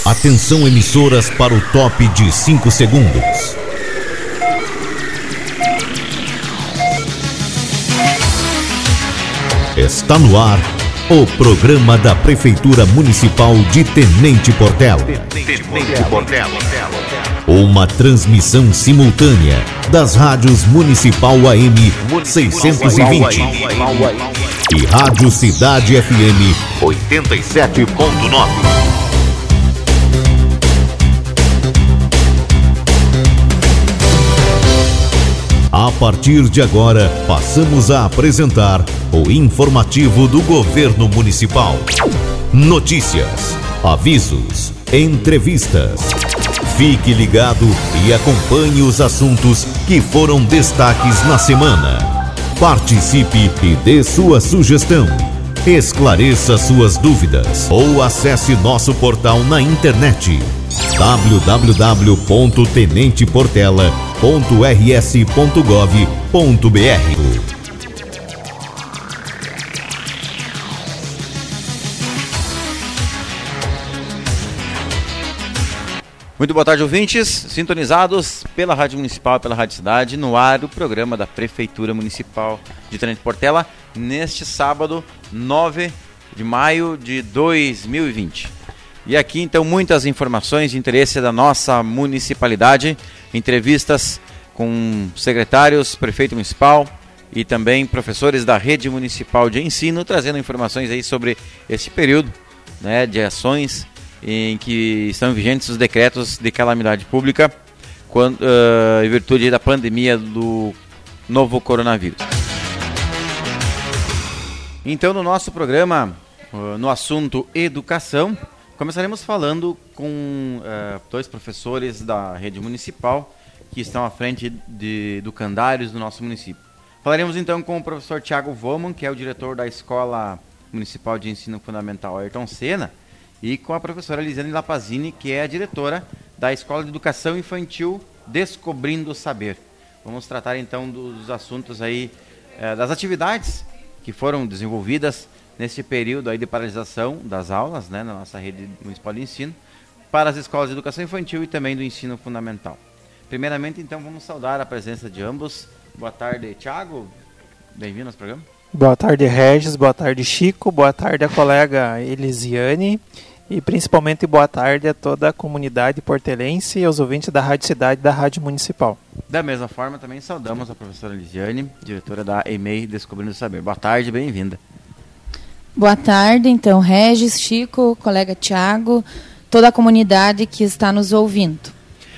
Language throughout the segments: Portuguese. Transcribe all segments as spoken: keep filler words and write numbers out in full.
Atenção, emissoras, para o top de cinco segundos. Está no ar o programa da Prefeitura Municipal de Tenente Portela. Tenente Portela. Uma transmissão simultânea das rádios Municipal A M seiscentos e vinte e Rádio Cidade F M oitenta e sete ponto nove. A partir de agora, passamos a apresentar o informativo do Governo Municipal. Notícias, avisos, entrevistas. Fique ligado e acompanhe os assuntos que foram destaques na semana. Participe e dê sua sugestão. Esclareça suas dúvidas ou acesse nosso portal na internet w w w ponto tenente portela ponto r s ponto gov ponto b r. Muito boa tarde, ouvintes, sintonizados pela Rádio Municipal, pela Rádio Cidade, no ar o programa da Prefeitura Municipal de Tenente Portela, neste sábado, nove de maio de dois mil e vinte. E aqui, então, muitas informações de interesse da nossa municipalidade, entrevistas com secretários, prefeito municipal e também professores da rede municipal de ensino, trazendo informações aí sobre esse período, né, de ações em que estão vigentes os decretos de calamidade pública quando, uh, em virtude da pandemia do novo coronavírus. Então, no nosso programa, uh, no assunto educação, começaremos falando com uh, dois professores da rede municipal que estão à frente de educandários do nosso município. Falaremos então com o professor Thiago Voman, que é o diretor da Escola Municipal de Ensino Fundamental Ayrton Senna, e com a professora Lisiane Lapazini, que é a diretora da Escola de Educação Infantil Descobrindo o Saber. Vamos tratar então dos assuntos aí, eh, das atividades que foram desenvolvidas nesse período aí de paralisação das aulas, né, na nossa rede municipal de ensino, para as escolas de educação infantil e também do ensino fundamental. Primeiramente, então, vamos saudar a presença de ambos. Boa tarde, Thiago. Bem-vindo ao programa. Boa tarde, Regis. Boa tarde, Chico. Boa tarde, a colega Elisiane. E principalmente boa tarde a toda a comunidade portelense e aos ouvintes da Rádio Cidade e da Rádio Municipal. Da mesma forma, também saudamos a professora Elisiane, diretora da E M E I Descobrindo o Saber. Boa tarde, bem-vinda. Boa tarde, então, Regis, Chico, colega Thiago, toda a comunidade que está nos ouvindo.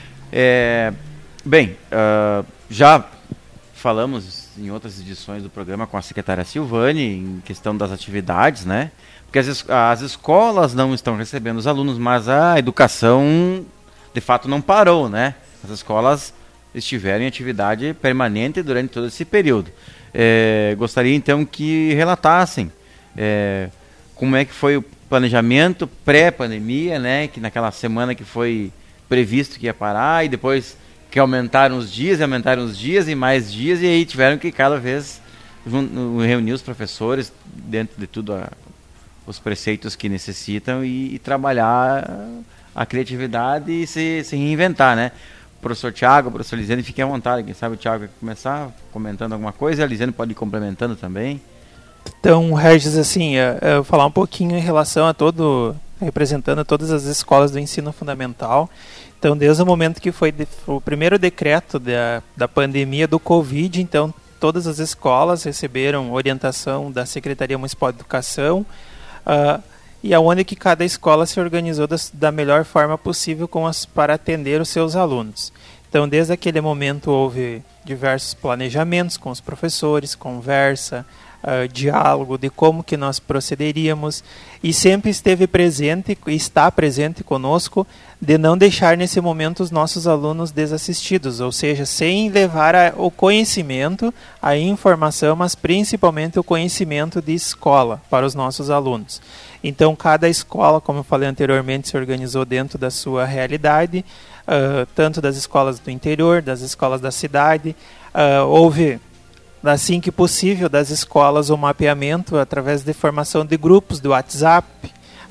É, bem, uh, já falamos em outras edições do programa com a secretária Silvane em questão das atividades, né? Porque as, as escolas não estão recebendo os alunos, mas a educação, de fato, não parou, né? As escolas estiveram em atividade permanente durante todo esse período. É, gostaria, então, que relatassem É, como é que foi o planejamento pré-pandemia, né? Que naquela semana que foi previsto que ia parar e depois que aumentaram os dias, aumentaram os dias e mais dias, e aí tiveram que cada vez reunir os professores dentro de tudo a, os preceitos que necessitam e, e trabalhar a criatividade e se, se reinventar, né? Professor Thiago, professor Lisiane, fiquem à vontade. Quem sabe o Thiago quer começar comentando alguma coisa e a Lisiane pode ir complementando também. Então, Regis, assim, eu, eu vou falar um pouquinho em relação a todo, representando todas as escolas do ensino fundamental. Então, desde o momento que foi de, o primeiro decreto da, da pandemia do Covid, então, todas as escolas receberam orientação da Secretaria Municipal de Educação, uh, e aonde que cada escola se organizou das, da melhor forma possível com as, para atender os seus alunos. Então, desde aquele momento, houve diversos planejamentos com os professores, conversa, Uh, diálogo de como que nós procederíamos, e sempre esteve presente e está presente conosco de não deixar nesse momento os nossos alunos desassistidos, ou seja, sem levar a, o conhecimento, a informação, mas principalmente o conhecimento de escola para os nossos alunos. Então, cada escola, como eu falei anteriormente, se organizou dentro da sua realidade, uh, tanto das escolas do interior, das escolas da cidade. Uh, houve assim que possível das escolas o mapeamento através de formação de grupos do WhatsApp,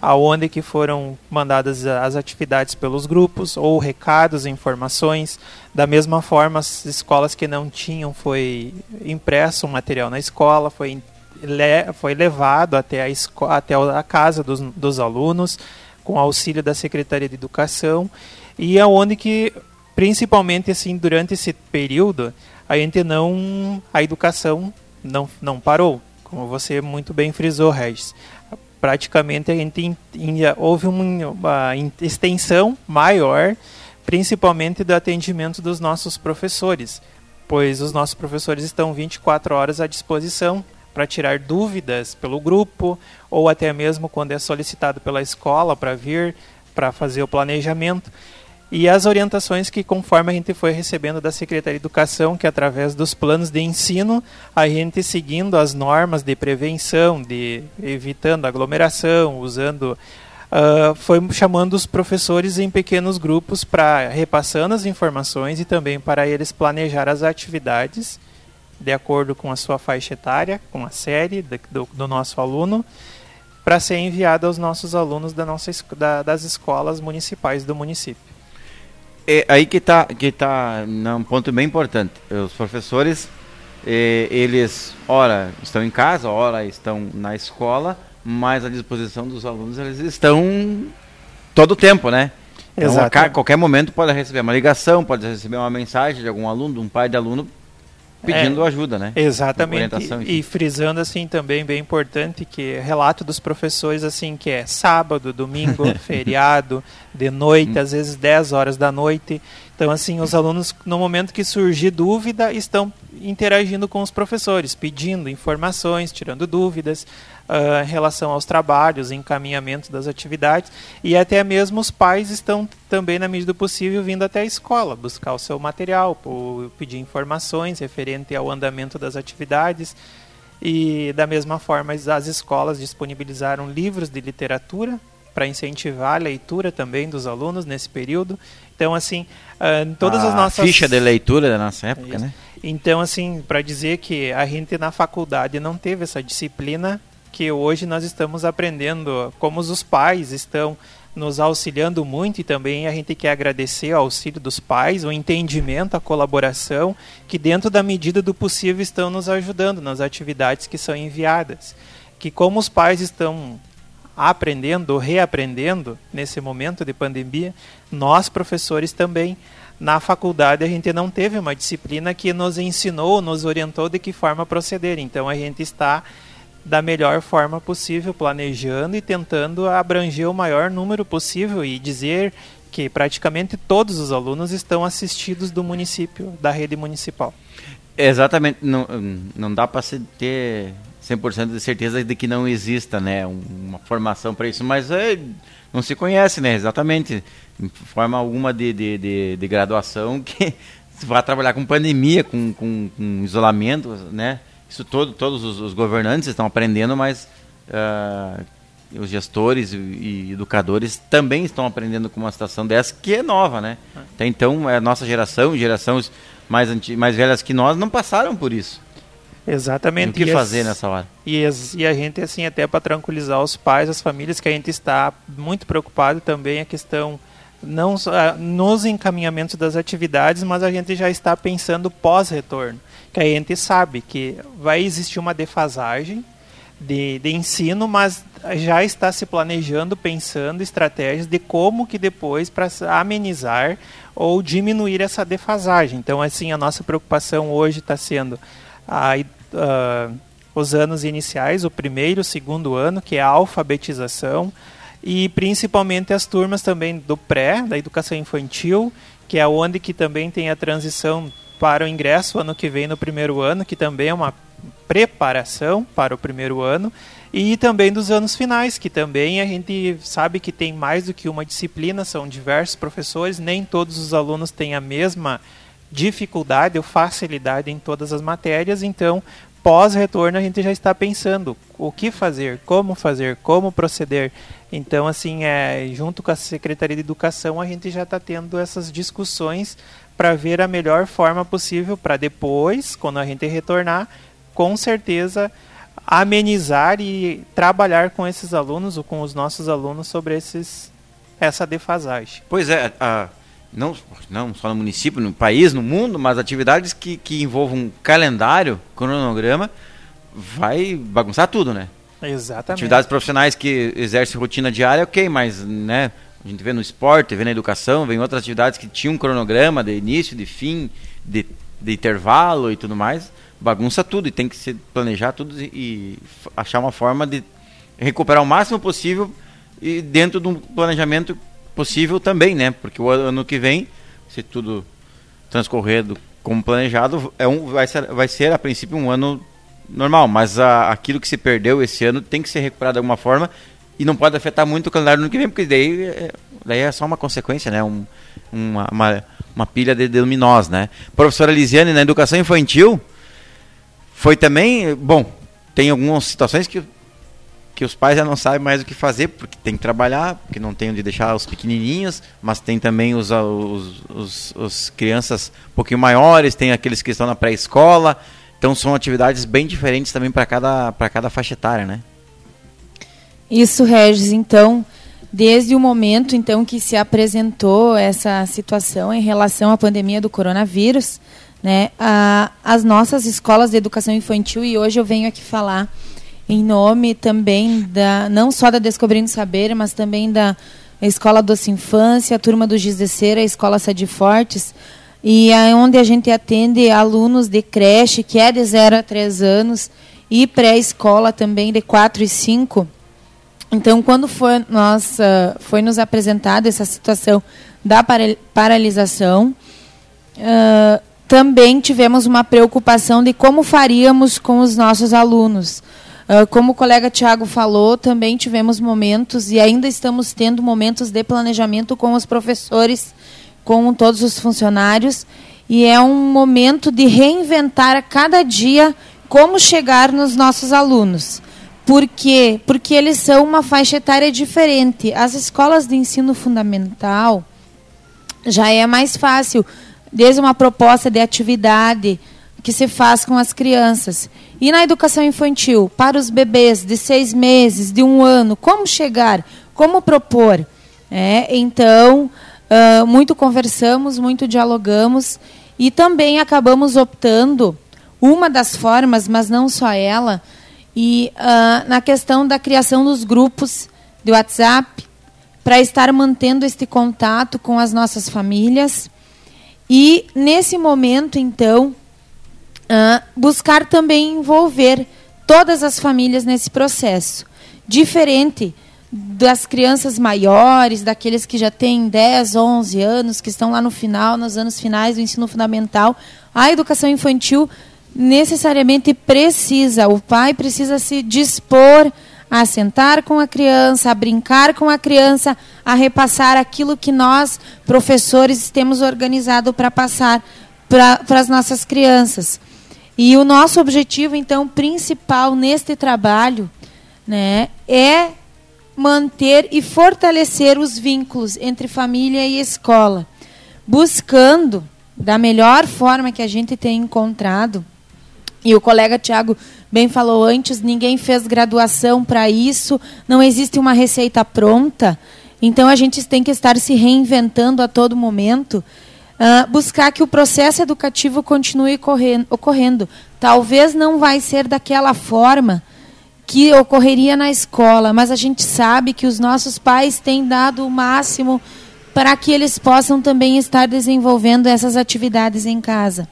aonde que foram mandadas as atividades pelos grupos, ou recados, informações. Da mesma forma, as escolas que não tinham, foi impresso um material na escola, foi, le foi levado até a, esco até a casa dos, dos alunos, com auxílio da Secretaria de Educação, e aonde que, principalmente assim, durante esse período, a gente não, a educação não, não parou, como você muito bem frisou, Regis. Praticamente a gente in, in, houve uma, uma extensão maior, principalmente do atendimento dos nossos professores, pois os nossos professores estão vinte e quatro horas à disposição para tirar dúvidas pelo grupo, ou até mesmo quando é solicitado pela escola para vir, para fazer o planejamento. E as orientações que, conforme a gente foi recebendo da Secretaria de Educação, que através dos planos de ensino, a gente seguindo as normas de prevenção, de evitando aglomeração, usando, uh, foi chamando os professores em pequenos grupos para repassando as informações e também para eles planejar as atividades de acordo com a sua faixa etária, com a série do, do nosso aluno, para ser enviado aos nossos alunos da nossa, da, das escolas municipais do município. É aí que está que tá um ponto bem importante. Os professores, eh, eles, ora estão em casa, ora estão na escola, mas à disposição dos alunos eles estão todo o tempo, né? Então, a qualquer momento pode receber uma ligação, pode receber uma mensagem de algum aluno, de um pai de aluno, pedindo é, ajuda, né? Exatamente. E, e frisando assim também, bem importante, que relato dos professores assim, que é sábado, domingo, feriado, de noite, às vezes dez horas da noite. Então assim, os alunos, no momento que surgir dúvida, estão interagindo com os professores, pedindo informações, tirando dúvidas uh, em relação aos trabalhos, encaminhamento das atividades, e até mesmo os pais estão também, na medida do possível, vindo até a escola, buscar o seu material, pedir informações referente ao andamento das atividades. E da mesma forma, as escolas disponibilizaram livros de literatura para incentivar a leitura também dos alunos nesse período. Então, assim, uh, todas a as nossas... ficha de leitura da nossa época, Isso. né? Então, assim, para dizer que a gente na faculdade não teve essa disciplina, que hoje nós estamos aprendendo, como os pais estão nos auxiliando muito, e também a gente quer agradecer ao auxílio dos pais, o entendimento, a colaboração, que dentro da medida do possível estão nos ajudando nas atividades que são enviadas. Que como os pais estão aprendendo ou reaprendendo nesse momento de pandemia, nós professores também, na faculdade a gente não teve uma disciplina que nos ensinou, nos orientou de que forma proceder. Então a gente está da melhor forma possível, planejando e tentando abranger o maior número possível e dizer que praticamente todos os alunos estão assistidos do município, da rede municipal. Exatamente, não, não dá para se ter cem por cento de certeza de que não exista, né, uma formação para isso, mas é, não se conhece, né, exatamente, forma alguma de, de, de, de graduação que vai trabalhar com pandemia, com, com, com isolamento, né, isso todo, todos os, os governantes estão aprendendo, mas uh, os gestores e, e educadores também estão aprendendo com uma situação dessa que é nova, né, até então a nossa geração, gerações mais, anti, mais velhas que nós não passaram por isso. Exatamente. O que e fazer as, nessa hora? E, as, e a gente, assim, até para tranquilizar os pais, as famílias, que a gente está muito preocupado também a questão, não só nos encaminhamentos das atividades, mas a gente já está pensando pós-retorno, que a gente sabe que vai existir uma defasagem de, de ensino, mas já está se planejando, pensando estratégias de como que depois, para amenizar ou diminuir essa defasagem. Então, assim, a nossa preocupação hoje está sendo a Uh, os anos iniciais, o primeiro, o segundo ano, que é a alfabetização, e principalmente as turmas também do pré, da educação infantil, que é onde que também tem a transição para o ingresso ano que vem no primeiro ano, que também é uma preparação para o primeiro ano, e também dos anos finais, que também a gente sabe que tem mais do que uma disciplina, são diversos professores, nem todos os alunos têm a mesma dificuldade ou facilidade em todas as matérias, então pós-retorno a gente já está pensando o que fazer, como fazer, como proceder. Então, assim, é, junto com a Secretaria de Educação a gente já está tendo essas discussões para ver a melhor forma possível para depois, quando a gente retornar, com certeza amenizar e trabalhar com esses alunos ou com os nossos alunos sobre esses, essa defasagem. Pois é, a, não, não só no município, no país, no mundo, mas atividades que, que envolvam um calendário, cronograma, vai bagunçar tudo, né? Exatamente. Atividades profissionais que exercem rotina diária, ok, mas né, a gente vê no esporte, vê na educação, vê em outras atividades que tinham um cronograma de início, de fim, de, de intervalo e tudo mais, bagunça tudo e tem que se planejar tudo e, e achar uma forma de recuperar o máximo possível e dentro de um planejamento possível também, né? Porque o ano que vem, se tudo transcorrer do, como planejado, é um, vai, ser, vai ser a princípio um ano normal, mas a, aquilo que se perdeu esse ano tem que ser recuperado de alguma forma e não pode afetar muito o calendário do ano que vem, porque daí é, daí é só uma consequência, né? Um, uma, uma, uma pilha de dominós, né? Professora Lisiane, na educação infantil, foi também, bom, tem algumas situações que, que os pais já não sabem mais o que fazer, porque tem que trabalhar, porque não tem onde deixar os pequenininhos, mas tem também os, os, os, os crianças um pouquinho maiores, tem aqueles que estão na pré-escola, então são atividades bem diferentes também para cada, para cada faixa etária, né? Isso, Regis, então, desde o momento então que se apresentou essa situação em relação à pandemia do coronavírus, né, a, as nossas escolas de educação infantil, e hoje eu venho aqui falar em nome também, da, não só da Descobrindo Saber, mas também da Escola Doce Infância, a turma do Giz de Cera, a Escola Sede Fortes, e é onde a gente atende alunos de creche, que é de zero a três anos, e pré-escola também, de quatro e cinco. Então, quando foi, nós, uh, foi nos apresentada essa situação da para, paralisação, uh, também tivemos uma preocupação de como faríamos com os nossos alunos. Uh, como o colega Tiago falou, também tivemos momentos, e ainda estamos tendo momentos de planejamento com os professores, com todos os funcionários, e é um momento de reinventar a cada dia como chegar nos nossos alunos. Por quê? Porque eles são uma faixa etária diferente. As escolas de ensino fundamental já é mais fácil, desde uma proposta de atividade que se faz com as crianças. E na educação infantil, para os bebês de seis meses, de um ano, como chegar, como propor? É, então, uh, muito conversamos, muito dialogamos e também acabamos optando, uma das formas, mas não só ela, e uh, na questão da criação dos grupos de WhatsApp, para estar mantendo este contato com as nossas famílias. E, nesse momento, então, uh, buscar também envolver todas as famílias nesse processo. Diferente das crianças maiores, daqueles que já têm dez, onze anos, que estão lá no final, nos anos finais do ensino fundamental, a educação infantil necessariamente precisa, o pai precisa se dispor a sentar com a criança, a brincar com a criança, a repassar aquilo que nós, professores, temos organizado para passar para as nossas crianças. E o nosso objetivo, então, principal neste trabalho, né, é manter e fortalecer os vínculos entre família e escola, buscando, da melhor forma que a gente tem encontrado, e o colega Tiago bem falou antes, ninguém fez graduação para isso, não existe uma receita pronta, então a gente tem que estar se reinventando a todo momento, uh, buscar que o processo educativo continue correndo, ocorrendo. Talvez não vai ser daquela forma que ocorreria na escola, mas a gente sabe que os nossos pais têm dado o máximo para que eles possam também estar desenvolvendo essas atividades em casa.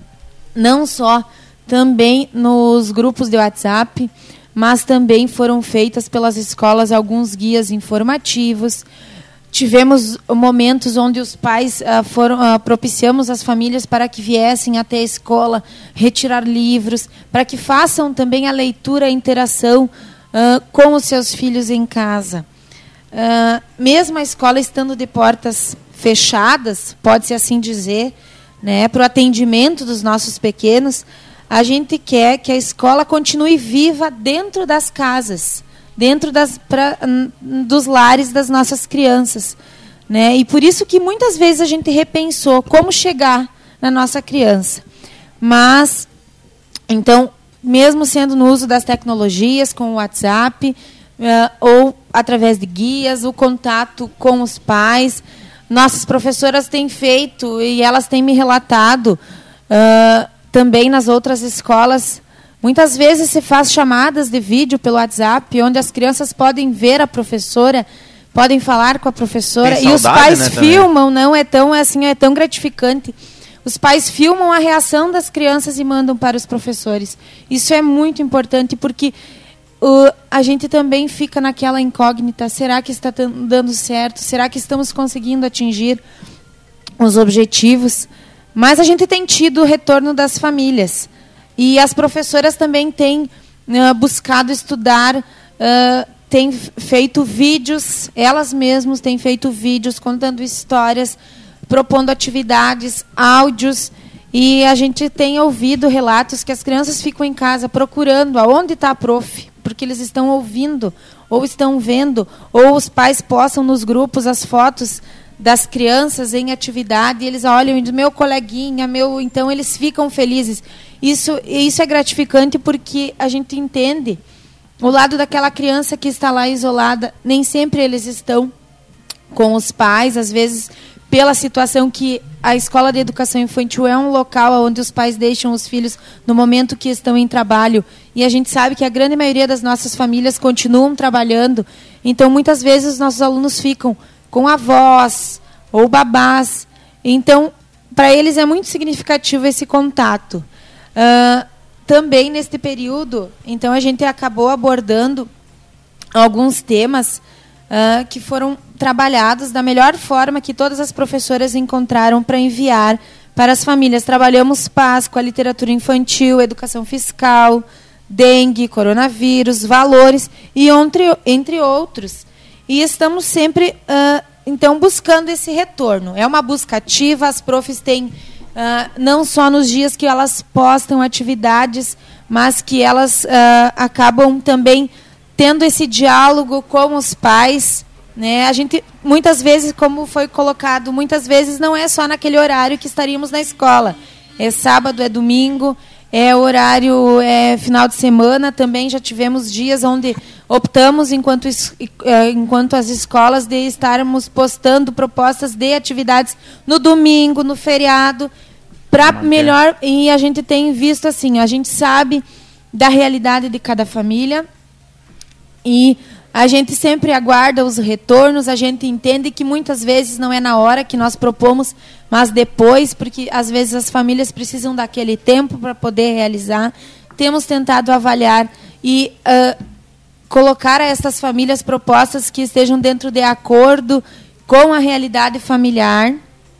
Não só também nos grupos de WhatsApp, mas também foram feitas pelas escolas alguns guias informativos. Tivemos momentos onde os pais uh, foram, uh, propiciamos as famílias para que viessem até a escola retirar livros, para que façam também a leitura, a interação uh, com os seus filhos em casa. Uh, mesmo a escola estando de portas fechadas, pode-se assim dizer, né, para o atendimento dos nossos pequenos, a gente quer que a escola continue viva dentro das casas, dentro das, pra, dos lares das nossas crianças, né? E por isso que muitas vezes a gente repensou como chegar na nossa criança. Mas, então, mesmo sendo no uso das tecnologias, com o WhatsApp, uh, ou através de guias, o contato com os pais. Nossas professoras têm feito, e elas têm me relatado, uh, também nas outras escolas, muitas vezes se faz chamadas de vídeo pelo WhatsApp, onde as crianças podem ver a professora, podem falar com a professora, saudade, e os pais, né, filmam, não é tão assim, é tão gratificante. Os pais filmam a reação das crianças e mandam para os professores. Isso é muito importante, porque uh, a gente também fica naquela incógnita: será que está dando certo? Será que estamos conseguindo atingir os objetivos? Mas a gente tem tido o retorno das famílias. E as professoras também têm uh, buscado estudar, uh, têm feito vídeos, elas mesmas têm feito vídeos contando histórias, propondo atividades, áudios, e a gente tem ouvido relatos que as crianças ficam em casa procurando aonde está a prof, porque eles estão ouvindo, ou estão vendo, ou os pais postam nos grupos as fotos das crianças em atividade, e eles olham e dizem: meu coleguinha, meu... Então eles ficam felizes. Isso, isso é gratificante, porque a gente entende o lado daquela criança que está lá isolada. Nem sempre eles estão com os pais, às vezes pela situação que a escola de educação infantil é um local onde os pais deixam os filhos no momento que estão em trabalho, e a gente sabe que a grande maioria das nossas famílias continuam trabalhando, então muitas vezes os nossos alunos ficam com avós ou babás, então para eles é muito significativo esse contato. Uh, também neste período, então a gente acabou abordando alguns temas Uh, que foram trabalhados da melhor forma que todas as professoras encontraram para enviar para as famílias. Trabalhamos Páscoa, literatura infantil, educação fiscal, dengue, coronavírus, valores, e entre, entre outros. E estamos sempre, uh, então, buscando esse retorno. É uma busca ativa, as profs têm, uh, não só nos dias que elas postam atividades, mas que elas uh, acabam também tendo esse diálogo com os pais, né? A gente, muitas vezes, como foi colocado, muitas vezes não é só naquele horário que estaríamos na escola. É sábado, é domingo, é horário, é final de semana. Também já tivemos dias onde optamos, enquanto, enquanto as escolas, de estarmos postando propostas de atividades no domingo, no feriado, para melhor. E a gente tem visto assim, a gente sabe da realidade de cada família, e a gente sempre aguarda os retornos. A gente entende que muitas vezes não é na hora que nós propomos, mas depois, porque às vezes as famílias precisam daquele tempo para poder realizar. Temos tentado avaliar e uh, colocar a essas famílias propostas que estejam dentro de acordo com a realidade familiar.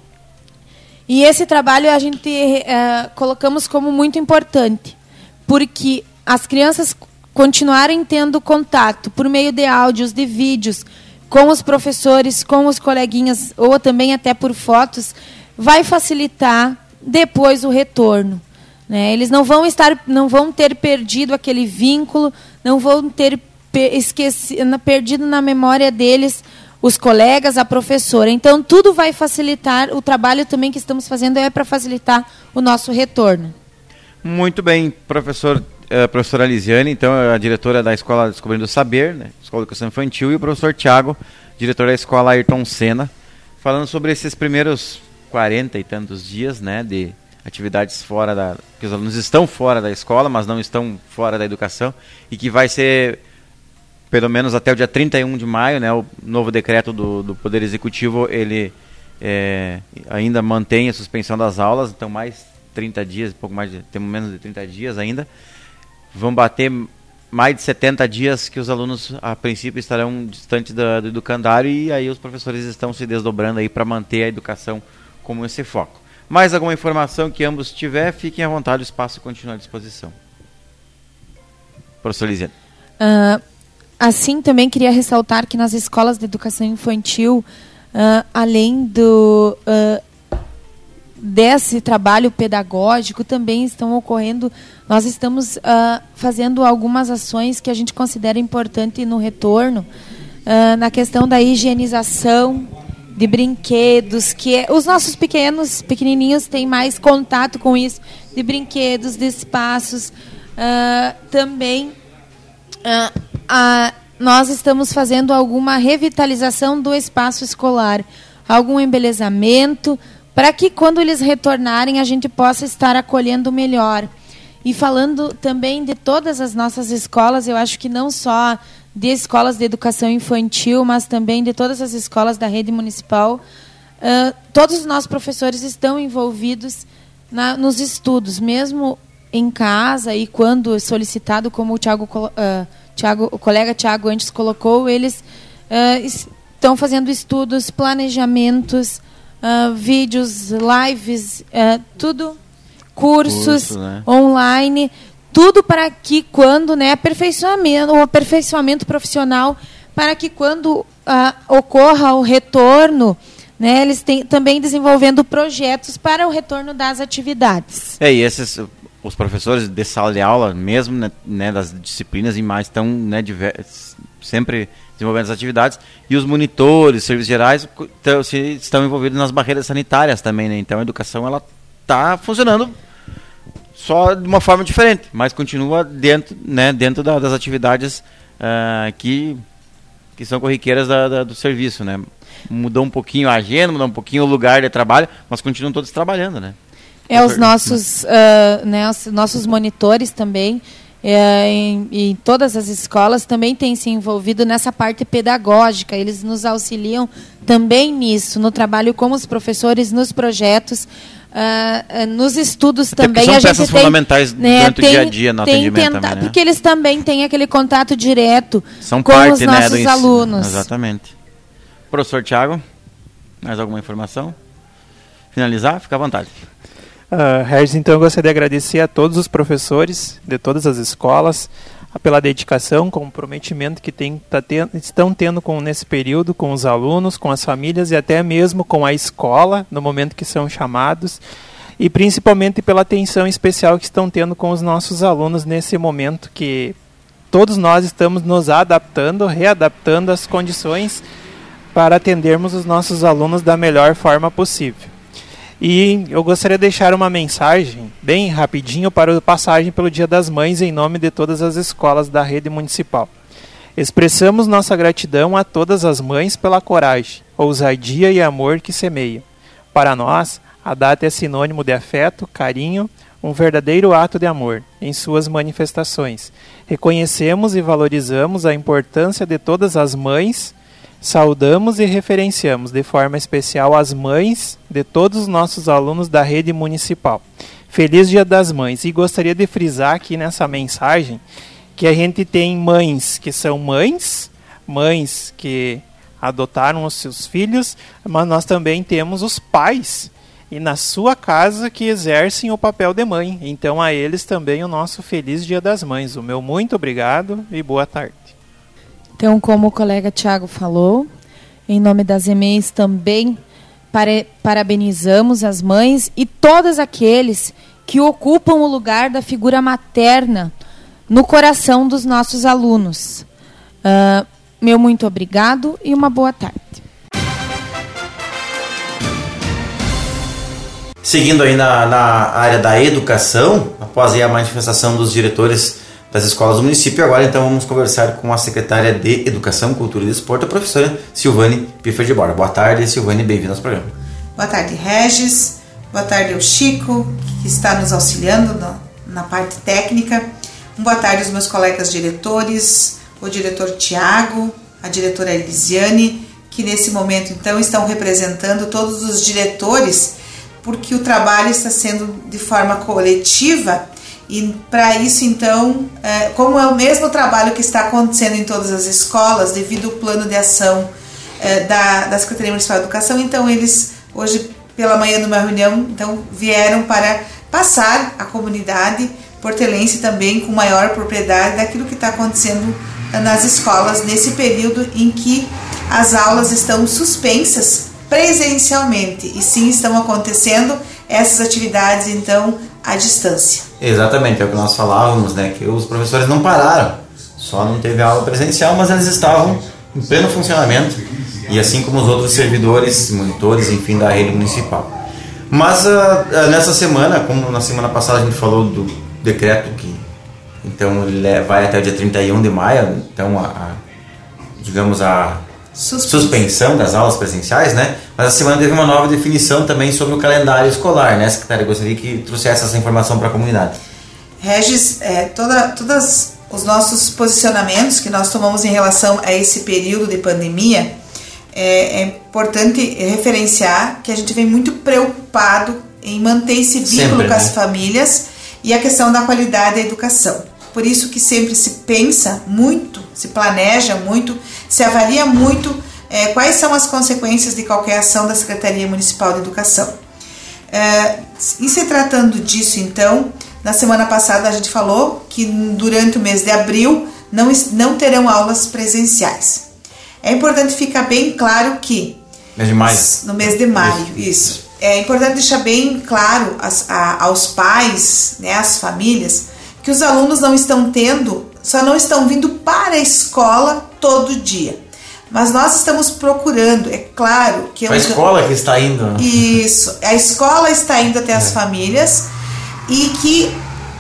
E esse trabalho a gente uh, colocamos como muito importante, porque as crianças continuarem tendo contato por meio de áudios, de vídeos, com os professores, com os coleguinhas, ou também até por fotos, vai facilitar depois o retorno, né? Eles não vão estar, não vão ter perdido aquele vínculo, não vão ter esquecido, perdido na memória deles os colegas, a professora. Então, tudo vai facilitar. O trabalho também que estamos fazendo é para facilitar o nosso retorno. Muito bem, professor. A professora Lisiane, então, é a diretora da Escola Descobrindo o Saber, né, Escola de Educação Infantil, e o professor Tiago, diretor da Escola Ayrton Senna, falando sobre esses primeiros quarenta e tantos dias, né, de atividades fora da... que os alunos estão fora da escola, mas não estão fora da educação, e que vai ser, pelo menos até o dia trinta e um de maio, né, o novo decreto do, do Poder Executivo, ele é, ainda mantém a suspensão das aulas, então mais trinta dias, pouco mais de, temos menos de trinta dias ainda. Vão bater mais de setenta dias que os alunos, a princípio, estarão distantes do, do educandário, e aí os professores estão se desdobrando aí para manter a educação como esse foco. Mais alguma informação que ambos tiver, fiquem à vontade, o espaço continua à disposição. Professor Lisiane. Uh, assim, também queria ressaltar que nas escolas de educação infantil, uh, além do... Uh, desse trabalho pedagógico, também estão ocorrendo, nós estamos uh, fazendo algumas ações que a gente considera importante no retorno, uh, na questão da higienização de brinquedos, que é, os nossos pequenos, pequenininhos têm mais contato com isso, de brinquedos, de espaços, uh, também uh, a, nós estamos fazendo alguma revitalização do espaço escolar, algum embelezamento, para que quando eles retornarem a gente possa estar acolhendo melhor. E falando também de todas as nossas escolas, eu acho que não só de escolas de educação infantil, mas também de todas as escolas da rede municipal, uh, todos os nossos professores estão envolvidos na, nos estudos, mesmo em casa e quando solicitado, como o, Thiago, uh, Thiago, o colega Tiago antes colocou, eles uh, estão fazendo estudos, planejamentos, uh, vídeos, lives, uh, tudo... cursos Curso, né? online, tudo para que quando, né, aperfeiçoamento, o aperfeiçoamento profissional, para que quando uh, ocorra o retorno, né, eles têm também desenvolvendo projetos para o retorno das atividades. É, e esses, os professores de sala de aula, mesmo, né, né, das disciplinas e mais, estão, né, diversos, sempre desenvolvendo as atividades, e os monitores, serviços gerais, estão envolvidos nas barreiras sanitárias também, né? Então a educação, ela está funcionando só de uma forma diferente, mas continua dentro, né, dentro da, das atividades uh, que, que são corriqueiras da, da, do serviço, né? Mudou um pouquinho a agenda, mudou um pouquinho o lugar de trabalho, mas continuam todos trabalhando, né? É, os nossos, uh, né, os nossos monitores também, é, em, em todas as escolas, também têm se envolvido nessa parte pedagógica. Eles nos auxiliam também nisso, no trabalho com os professores, nos projetos. Uh, uh, nos estudos Até também são a gente peças tem, fundamentais né, durante tem, o dia a dia no atendimento tenta, também, né? Porque eles também têm aquele contato direto são com parte, os né, nossos do alunos. Exatamente. Professor Tiago, mais alguma informação? Finalizar? Fica à vontade. Uh, Regis, então eu gostaria de agradecer a todos os professores de todas as escolas pela dedicação, comprometimento que tem, tá tendo, estão tendo com, nesse período com os alunos, com as famílias e até mesmo com a escola, no momento que são chamados, e principalmente pela atenção especial que estão tendo com os nossos alunos nesse momento que todos nós estamos nos adaptando, readaptando às condições para atendermos os nossos alunos da melhor forma possível. E eu gostaria de deixar uma mensagem bem rapidinho para a passagem pelo Dia das Mães em nome de todas as escolas da rede municipal. Expressamos nossa gratidão a todas as mães pela coragem, ousadia e amor que semeiam. Para nós, a data é sinônimo de afeto, carinho, um verdadeiro ato de amor em suas manifestações. Reconhecemos e valorizamos a importância de todas as mães. Saudamos e referenciamos de forma especial as mães de todos os nossos alunos da rede municipal. Feliz Dia das Mães! E gostaria de frisar aqui nessa mensagem que a gente tem mães que são mães, mães que adotaram os seus filhos, mas nós também temos os pais e na sua casa que exercem o papel de mãe. Então a eles também o nosso Feliz Dia das Mães. O meu muito obrigado e boa tarde. Então, como o colega Tiago falou, em nome das E M E Is também para, parabenizamos as mães e todos aqueles que ocupam o lugar da figura materna no coração dos nossos alunos. Uh, meu muito obrigado e uma boa tarde. Seguindo aí na, na área da educação, após aí a manifestação dos diretores das escolas do município, agora então vamos conversar com a secretária de Educação, Cultura e Desporto, a professora Silvane Piffer de Borba. Boa tarde, Silvane, bem-vinda ao programa. Boa tarde, Regis. Boa tarde ao Chico, que está nos auxiliando na, na parte técnica. Boa tarde aos meus colegas diretores, o diretor Tiago, a diretora Elisiane, que nesse momento então estão representando todos os diretores, porque o trabalho está sendo de forma coletiva. E para isso, então, é, como é o mesmo trabalho que está acontecendo em todas as escolas, devido ao plano de ação é, da, da Secretaria Municipal de Educação, então eles, hoje pela manhã, numa reunião, então, vieram para passar à comunidade portelense também com maior propriedade daquilo que está acontecendo nas escolas nesse período em que as aulas estão suspensas presencialmente e sim estão acontecendo essas atividades, então, à distância. Exatamente, é o que nós falávamos, né, que os professores não pararam, só não teve aula presencial, mas eles estavam em pleno funcionamento, e assim como os outros servidores, monitores, enfim, da rede municipal. Mas uh, nessa semana, como na semana passada a gente falou do decreto que então ele vai até o dia trinta e um de maio, então a, a digamos a Suspensão. suspensão das aulas presenciais, né? Mas a semana teve uma nova definição também sobre o calendário escolar, né, secretária? Gostaria que trouxesse essa informação para a comunidade. Regis, é, toda, todos os nossos posicionamentos que nós tomamos em relação a esse período de pandemia, é, é importante referenciar que a gente vem muito preocupado em manter esse vínculo sempre, com né? as famílias e a questão da qualidade da educação. Por isso que sempre se pensa muito, se planeja muito, se avalia muito é, quais são as consequências de qualquer ação da Secretaria Municipal de Educação. É, em se tratando disso, então, na semana passada a gente falou que durante o mês de abril não, não terão aulas presenciais. É importante ficar bem claro que... Mês de maio. No mês de maio, isso. isso. É importante deixar bem claro as, a, aos pais, né, às famílias, que os alunos não estão tendo, só não estão vindo para a escola todo dia. Mas nós estamos procurando, é claro que... A escola que está indo. Isso, a escola está indo até as é. famílias e que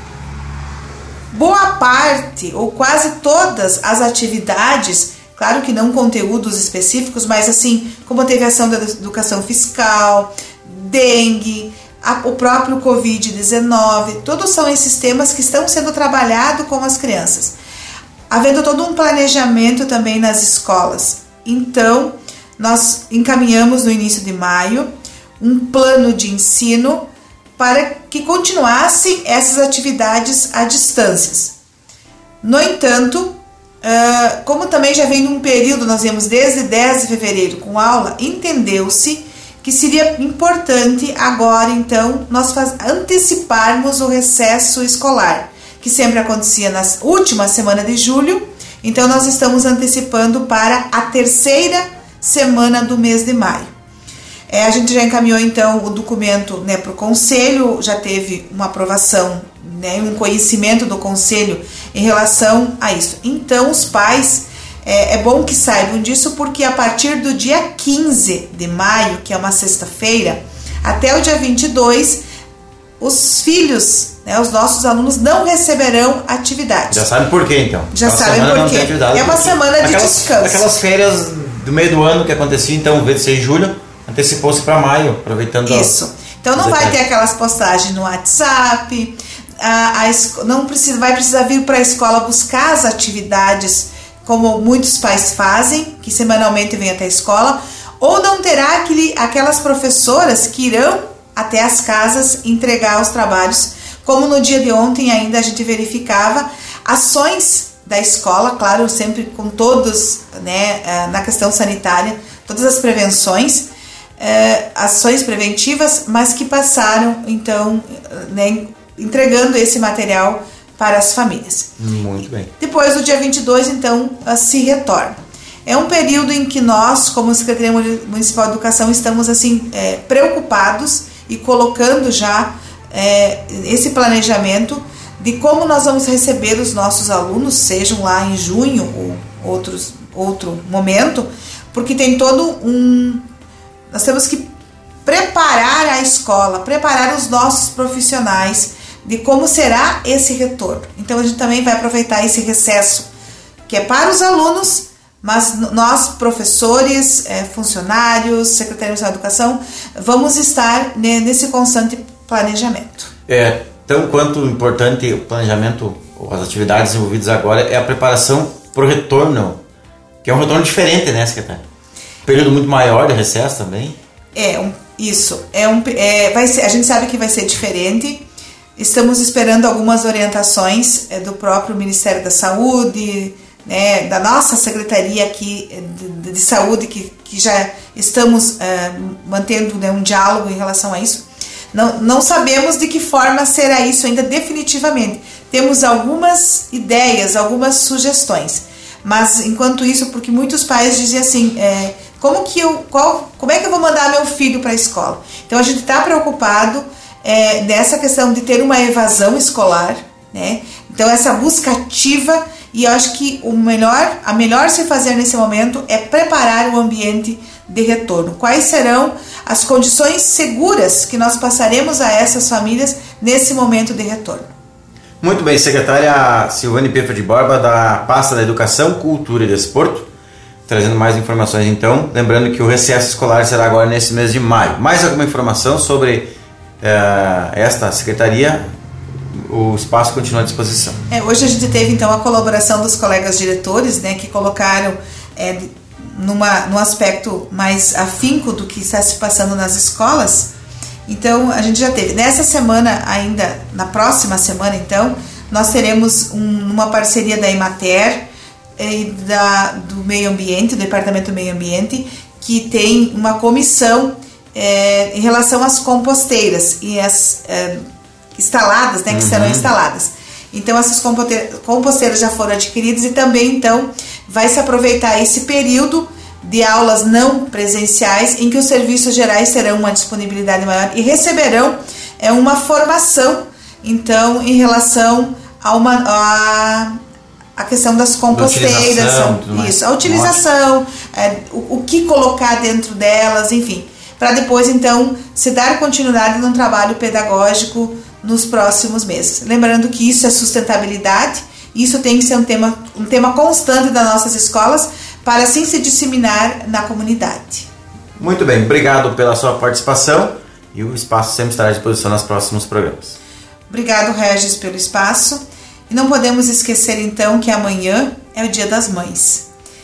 boa parte, ou quase todas as atividades, claro que não conteúdos específicos, mas assim, como teve a ação da educação fiscal, dengue... A, o próprio covid dezenove, todos são esses temas que estão sendo trabalhados com as crianças, havendo todo um planejamento também nas escolas. Então, nós encaminhamos no início de maio um plano de ensino para que continuassem essas atividades à distância. No entanto, uh, como também já vem num período, nós vemos desde dez de fevereiro com aula, entendeu-se que seria importante agora, então, nós faz, anteciparmos o recesso escolar, que sempre acontecia na última semana de julho. Então, nós estamos antecipando para a terceira semana do mês de maio. É, a gente já encaminhou, então, o documento, né, para o Conselho, já teve uma aprovação, né, um conhecimento do Conselho em relação a isso. Então, os pais... É, é bom que saibam disso, porque a partir do dia quinze de maio, que é uma sexta-feira, até o dia vinte e dois, os filhos, né, os nossos alunos não receberão atividade. Já sabem por quê, então? Já sabem por quê. É uma semana de aquelas, descanso. Aquelas férias do meio do ano que acontecia, então, em vez de ser em julho, antecipou-se para maio, aproveitando... Isso. Então não vai ter aquelas postagens no WhatsApp, a, a, não precisa, vai precisar vir para a escola buscar as atividades como muitos pais fazem, que semanalmente vêm até a escola, ou não terá aquele, aquelas professoras que irão até as casas entregar os trabalhos, como no dia de ontem ainda a gente verificava ações da escola, claro, sempre com todos, né, na questão sanitária, todas as prevenções, eh, ações preventivas, mas que passaram, então, né, entregando esse material para as famílias. Muito bem. Depois do dia vinte e dois, então, se retorna. É um período em que nós, como Secretaria Municipal de Educação, estamos assim é, preocupados e colocando já é, esse planejamento de como nós vamos receber os nossos alunos, sejam lá em junho ou outros, outro momento, porque tem todo um... Nós temos que preparar a escola, preparar os nossos profissionais de como será esse retorno. Então a gente também vai aproveitar esse recesso, que é para os alunos, mas nós, professores, funcionários, secretários da educação, vamos estar nesse constante planejamento. É, tão quanto importante o planejamento, as atividades envolvidas agora, é a preparação para o retorno, que é um retorno diferente, né, secretário? Período muito maior de recesso também. É, um, isso. É um, é, vai ser, a gente sabe que vai ser diferente. Estamos esperando algumas orientações é, do próprio Ministério da Saúde, né, da nossa Secretaria aqui de, de Saúde, que, que já estamos é, mantendo, né, um diálogo em relação a isso. Não, não sabemos de que forma será isso ainda definitivamente. Temos algumas ideias, algumas sugestões. Mas enquanto isso, porque muitos pais dizem assim, é, como, que eu, qual, como é que eu vou mandar meu filho para a escola? Então a gente está preocupado é, nessa questão de ter uma evasão escolar, né? Então essa busca ativa, e eu acho que o melhor, a melhor se fazer nesse momento é preparar o ambiente de retorno. Quais serão as condições seguras que nós passaremos a essas famílias nesse momento de retorno? Muito bem, secretária Silvane Piffa de Borba, da pasta da Educação, Cultura e Desporto, trazendo mais informações então, lembrando que o recesso escolar será agora nesse mês de maio. Mais alguma informação sobre uh, esta secretaria? O espaço continua à disposição. É, hoje a gente teve então a colaboração dos colegas diretores, né, que colocaram é, numa, num aspecto mais afinco do que está se passando nas escolas. Então a gente já teve, nessa semana ainda, na próxima semana então, nós teremos um, uma parceria da Emater e da, do Meio Ambiente, do Departamento do Meio Ambiente, que tem uma comissão é, em relação às composteiras e as é, instaladas, né, que uhum. serão instaladas. Então essas composteiras já foram adquiridas e também então vai se aproveitar esse período de aulas não presenciais em que os serviços gerais terão uma disponibilidade maior e receberão é, uma formação então em relação a uma a, a questão das composteiras, a, isso, a utilização, é, o, o que colocar dentro delas, enfim, para depois então se dar continuidade num trabalho pedagógico nos próximos meses. Lembrando que isso é sustentabilidade, isso tem que ser um tema, um tema constante das nossas escolas para assim se disseminar na comunidade. Muito bem, obrigado pela sua participação e o espaço sempre estará à disposição nos próximos programas. Obrigado, Regis, pelo espaço. E não podemos esquecer então que amanhã é o Dia das Mães.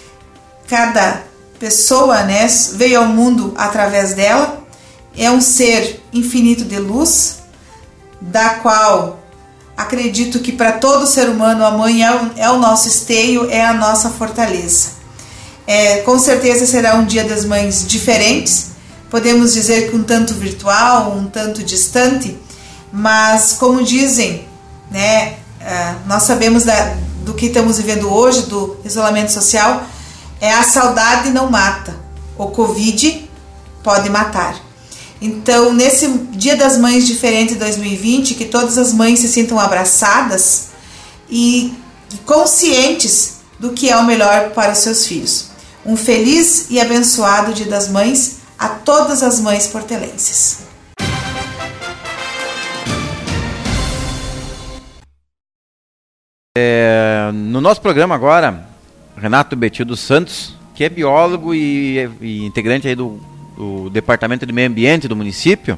Cada pessoa, né, veio ao mundo através dela, é um ser infinito de luz, da qual acredito que para todo ser humano a mãe é o, é o nosso esteio, é a nossa fortaleza. É, com certeza será um Dia das Mães diferentes, podemos dizer que um tanto virtual, um tanto distante, mas como dizem, né, é, nós sabemos da, do que estamos vivendo hoje, do isolamento social, é a saudade não mata, o Covid pode matar. Então, nesse Dia das Mães diferente de dois mil e vinte, que todas as mães se sintam abraçadas e conscientes do que é o melhor para os seus filhos. Um feliz e abençoado Dia das Mães a todas as mães portelenses. É, no nosso programa agora, Renato Betil dos Santos, que é biólogo e, e integrante aí do, do Departamento de Meio Ambiente do município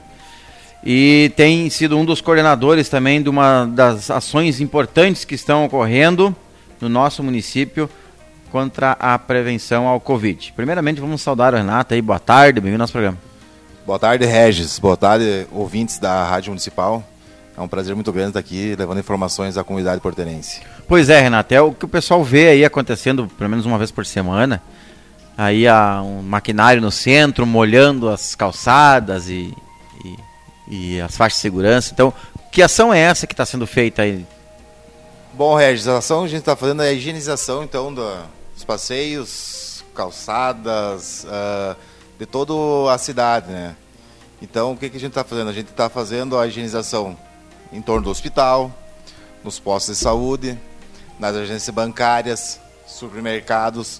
e tem sido um dos coordenadores também de uma das ações importantes que estão ocorrendo no nosso município contra a prevenção ao Covid. Primeiramente, vamos saudar o Renato aí. Boa tarde, bem-vindo ao nosso programa. Boa tarde, Regis. Boa tarde, ouvintes da Rádio Municipal. É um prazer muito grande estar aqui levando informações à comunidade portelense. Pois é, Renato, é o que o pessoal vê aí acontecendo pelo menos uma vez por semana. Aí há um maquinário no centro molhando as calçadas e, e, e as faixas de segurança. Então, que ação é essa que está sendo feita aí? Bom, Regis, a ação que a gente está fazendo é a higienização então dos passeios, calçadas, uh, de toda a cidade, né? Então, o que, que a gente está fazendo? A gente está fazendo a higienização em torno do hospital, nos postos de saúde, nas agências bancárias, supermercados,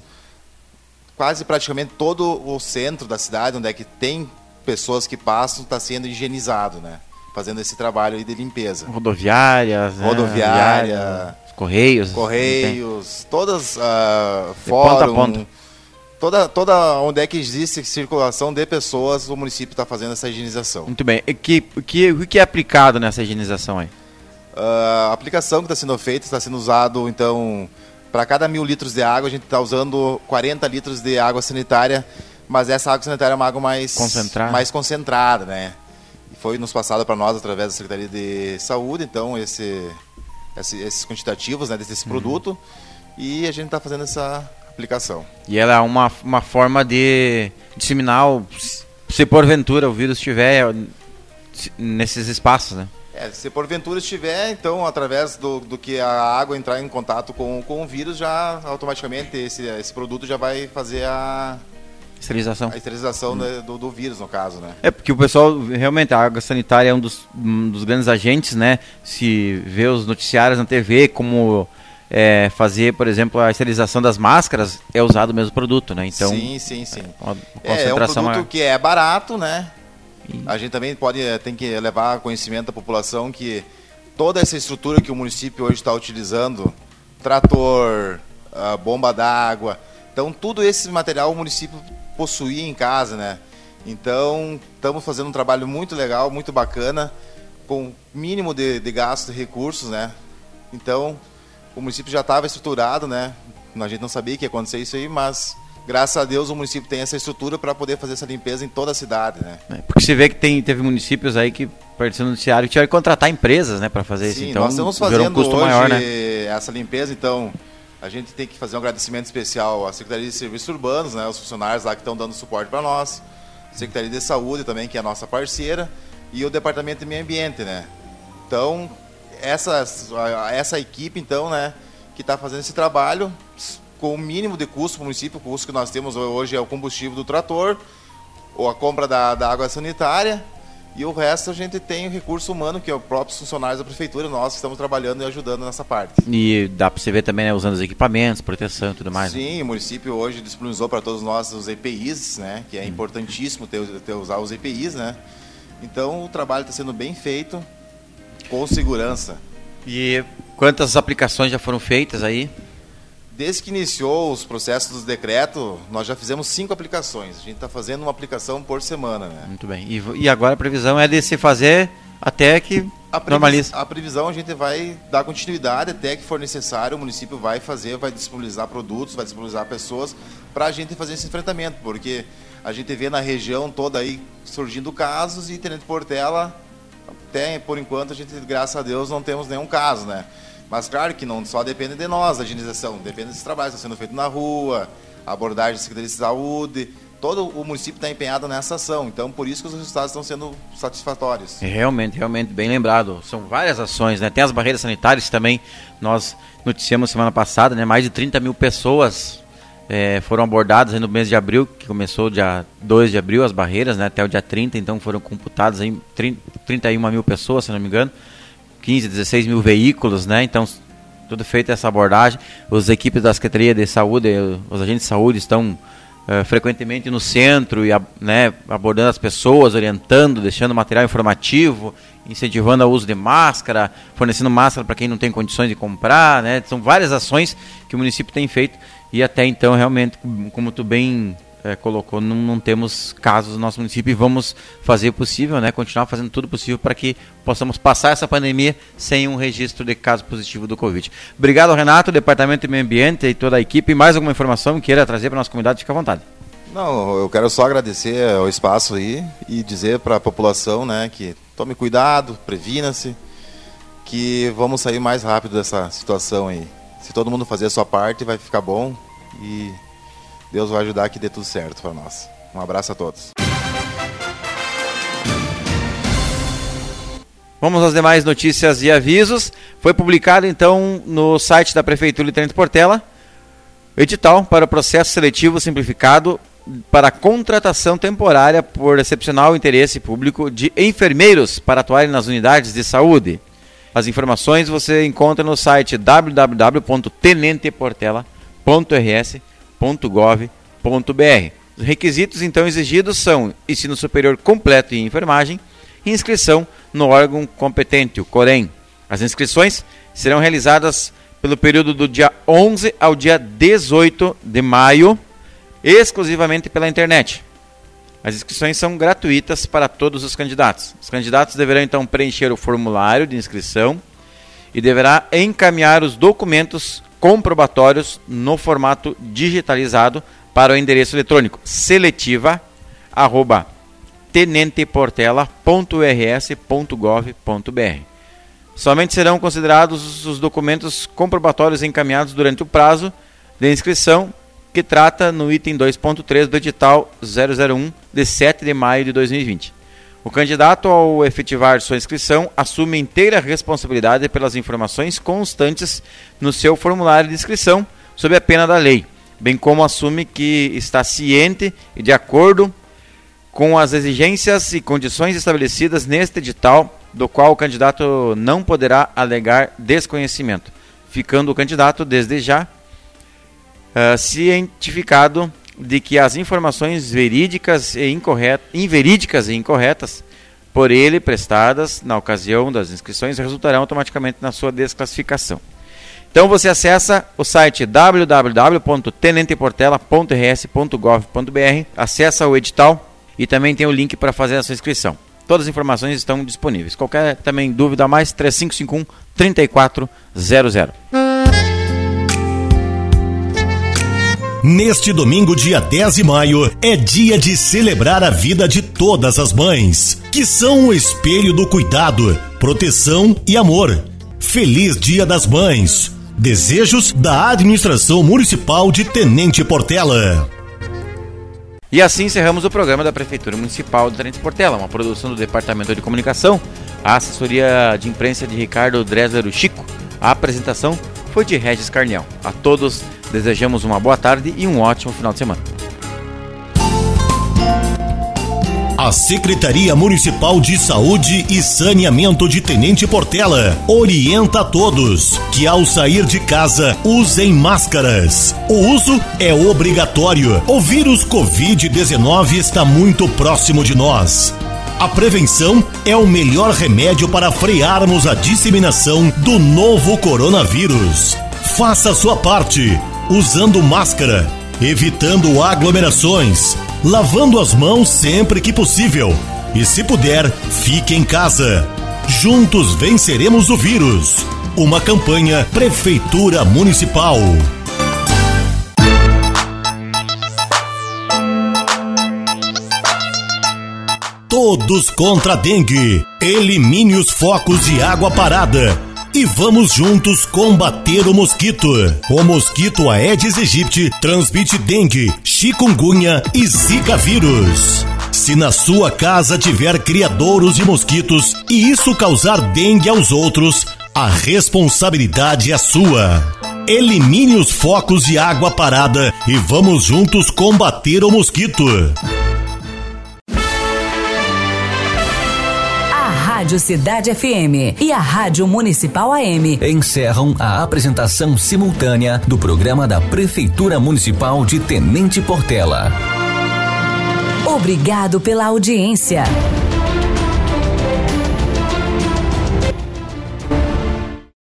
quase praticamente todo o centro da cidade, onde é que tem pessoas que passam, está sendo higienizado, né? Fazendo esse trabalho aí de limpeza. Rodoviárias, rodoviária, né? Correios, Correios, todas uh, fórum, ponta a ponta. Toda, toda onde é que existe circulação de pessoas, o município está fazendo essa higienização. Muito bem. O que, que, que é aplicado nessa higienização aí? Uh, a aplicação que está sendo feita está sendo usado, então, para cada mil litros de água, a gente está usando quarenta litros de água sanitária, mas essa água sanitária é uma água mais concentrada, mais concentrada, né? E foi nos passado para nós através da Secretaria de Saúde, então, esse, esse, esses quantitativos, né, desse uhum. produto, e a gente está fazendo essa aplicação. E ela é uma, uma forma de disseminar, o, se porventura o vírus estiver nesses espaços, né? É, se porventura estiver, então, através do, do que a água entrar em contato com, com o vírus, já automaticamente esse, esse produto já vai fazer a esterilização, a esterilização hum. do, do vírus, no caso, né? É, porque o pessoal, realmente, a água sanitária é um dos, um dos grandes agentes, né? Se vê os noticiários na T V, como é, fazer, por exemplo, a esterilização das máscaras, é usado o mesmo produto, né? Então, sim, sim, sim. Uma concentração é, é um produto maior. Que é barato, né? A gente também pode, tem que levar conhecimento da população que toda essa estrutura que o município hoje está utilizando, trator, a bomba d'água, então tudo esse material o município possuía em casa, né? Então estamos fazendo um trabalho muito legal, muito bacana, com mínimo de, de gasto de recursos, né? Então o município já estava estruturado, né? A gente não sabia que ia acontecer isso aí, mas graças a Deus o município tem essa estrutura para poder fazer essa limpeza em toda a cidade, né? É, porque você vê que tem, teve municípios aí que participam do noticiário que tiveram que contratar empresas, né, para fazer Sim, isso. Então nós estamos fazendo um custo hoje maior, né? essa limpeza, então a gente tem que fazer um agradecimento especial à Secretaria de Serviços Urbanos, né, os funcionários lá que estão dando suporte para nós, Secretaria de Saúde também, que é a nossa parceira, e o Departamento de Meio Ambiente, né? Então, essa, essa equipe, então, né, que está fazendo esse trabalho com o mínimo de custo para o município. O custo que nós temos hoje é o combustível do trator, ou a compra da, da água sanitária, e o resto a gente tem o recurso humano, que é os próprios funcionários da prefeitura, nós que estamos trabalhando e ajudando nessa parte. E dá para você ver também, né, usando os equipamentos, proteção e tudo mais. Sim, né? O município hoje disponibilizou para todos nós os E P Is, né, que é hum. importantíssimo ter, ter, usar os E P Is, né? Então o trabalho está sendo bem feito, com segurança. E quantas aplicações já foram feitas aí? Desde que iniciou os processos dos decretos, nós já fizemos cinco aplicações. A gente está fazendo uma aplicação por semana, né? Muito bem. E, e agora a previsão é de se fazer até que a previs, normalize? A previsão a gente vai dar continuidade até que for necessário. O município vai fazer, vai disponibilizar produtos, vai disponibilizar pessoas para a gente fazer esse enfrentamento. Porque a gente vê na região toda aí surgindo casos e Tenente Portela, até por enquanto, a gente, graças a Deus, não temos nenhum caso, né? Mas claro que não só depende de nós, da higienização, depende desse trabalho que está sendo feito na rua, a abordagem da Secretaria de Saúde, todo o município está empenhado nessa ação, então por isso que os resultados estão sendo satisfatórios. Realmente, realmente, bem lembrado, são várias ações, né? Tem as barreiras sanitárias também, nós noticiamos semana passada, né? Mais de trinta mil pessoas é, foram abordadas aí no mês de abril, que começou dia dois de abril, as barreiras, né? Até o dia trinta, então foram computadas aí trinta e uma mil pessoas, se não me engano, quinze, dezesseis mil veículos, né? Então, tudo feito essa abordagem. As equipes da Secretaria de Saúde, os agentes de saúde estão uh, frequentemente no centro, e, né, abordando as pessoas, orientando, deixando material informativo, incentivando o uso de máscara, fornecendo máscara para quem não tem condições de comprar, né? São várias ações que o município tem feito e até então, realmente, como tu bem É, colocou, não, não temos casos no nosso município e vamos fazer o possível, né, continuar fazendo tudo possível para que possamos passar essa pandemia sem um registro de caso positivo do Covid. Obrigado, Renato, Departamento de Meio Ambiente e toda a equipe. Mais alguma informação que queira trazer para a nossa comunidade, fica à vontade. Não, eu quero só agradecer o espaço aí e dizer para a população, né, que tome cuidado, previna-se, que vamos sair mais rápido dessa situação aí. Se todo mundo fazer a sua parte, vai ficar bom e Deus vai ajudar que dê tudo certo para nós. Um abraço a todos. Vamos às demais notícias e avisos. Foi publicado então no site da Prefeitura de Tenente Portela edital para o processo seletivo simplificado para contratação temporária por excepcional interesse público de enfermeiros para atuarem nas unidades de saúde. As informações você encontra no site w w w ponto tenente portela ponto r s ponto gov ponto b r. Os requisitos então exigidos são ensino superior completo em enfermagem e inscrição no órgão competente, o COREM. As inscrições serão realizadas pelo período do dia onze ao dia dezoito de maio, exclusivamente pela internet. As inscrições são gratuitas para todos os candidatos. Os candidatos deverão então preencher o formulário de inscrição e deverá encaminhar os documentos comprobatórios no formato digitalizado para o endereço eletrônico seletiva arroba tenenteportela ponto r s ponto gov ponto b r. Somente serão considerados os documentos comprobatórios encaminhados durante o prazo de inscrição, que trata no item dois ponto três do edital zero zero um de sete de maio de dois mil e vinte. O candidato, ao efetivar sua inscrição, assume inteira responsabilidade pelas informações constantes no seu formulário de inscrição, sob a pena da lei, bem como assume que está ciente e de acordo com as exigências e condições estabelecidas neste edital, do qual o candidato não poderá alegar desconhecimento, ficando o candidato, desde já, uh, cientificado de que as informações verídicas e incorretas, inverídicas e incorretas por ele prestadas na ocasião das inscrições resultarão automaticamente na sua desclassificação. Então você acessa o site w w w ponto tenente portela ponto r s ponto gov ponto b r, acessa o edital e também tem o link para fazer a sua inscrição. Todas as informações estão disponíveis. Qualquer também dúvida a mais, três cinco cinco um, três quatro zero zero. Neste domingo, dia dez de maio, é dia de celebrar a vida de todas as mães, que são o espelho do cuidado, proteção e amor. Feliz Dia das Mães! Desejos da Administração Municipal de Tenente Portela. E assim encerramos o programa da Prefeitura Municipal de Tenente Portela, uma produção do Departamento de Comunicação, a assessoria de imprensa de Ricardo Dresler, o Chico. A apresentação foi de Regis Carniel. A todos desejamos uma boa tarde e um ótimo final de semana. A Secretaria Municipal de Saúde e Saneamento de Tenente Portela orienta a todos que ao sair de casa usem máscaras. O uso é obrigatório. O vírus covid dezenove está muito próximo de nós. A prevenção é o melhor remédio para frearmos a disseminação do novo coronavírus. Faça a sua parte, usando máscara, evitando aglomerações, lavando as mãos sempre que possível e, se puder, fique em casa. Juntos venceremos o vírus. Uma campanha Prefeitura Municipal. Todos contra a dengue. Elimine os focos de água parada. E vamos juntos combater o mosquito. O mosquito Aedes aegypti transmite dengue, chikungunya e zika vírus. Se na sua casa tiver criadouros de mosquitos e isso causar dengue aos outros, a responsabilidade é sua. Elimine os focos de água parada e vamos juntos combater o mosquito. Rádio Cidade F M e a Rádio Municipal A M encerram a apresentação simultânea do programa da Prefeitura Municipal de Tenente Portela. Obrigado pela audiência.